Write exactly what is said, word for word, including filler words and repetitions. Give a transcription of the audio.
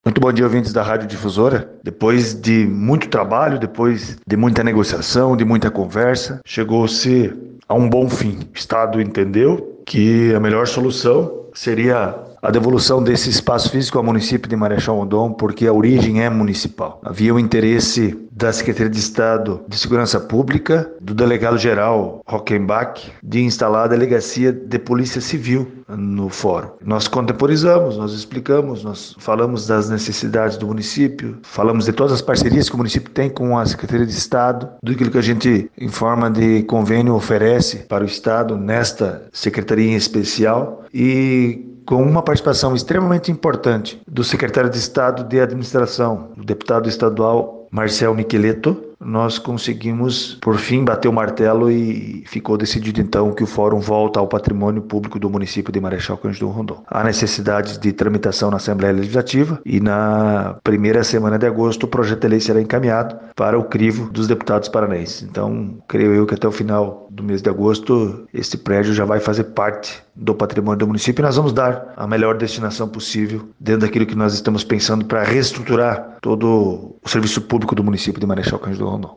Muito bom dia, ouvintes da Rádio Difusora. Depois de muito trabalho, depois de muita negociação, de muita conversa, chegou-se a um bom fim. O Estado entendeu que a melhor solução seria a devolução desse espaço físico ao município de Marechal Rondon, porque a origem é municipal. Havia o interesse da Secretaria de Estado de Segurança Pública, do delegado-geral Rockenbach, de instalar a delegacia de Polícia Civil no fórum. Nós contemporizamos, nós explicamos, nós falamos das necessidades do município, falamos de todas as parcerias que o município tem com a Secretaria de Estado, do que a gente, em forma de convênio, oferece para o Estado nesta secretaria em especial, e com uma participação extremamente importante do secretário de Estado de Administração, o deputado estadual Marcel Micheleto, nós conseguimos, por fim, bater o martelo e ficou decidido, então, que o fórum volta ao patrimônio público do município de Marechal Cândido Rondon. Há necessidade de tramitação na Assembleia Legislativa e, na primeira semana de agosto, o projeto de lei será encaminhado para o crivo dos deputados paranaenses. Então, creio eu que até o final do mês de agosto, esse prédio já vai fazer parte do patrimônio do município e nós vamos dar a melhor destinação possível dentro daquilo que nós estamos pensando para reestruturar todo o serviço público do município de Marechal Cândido Rondon.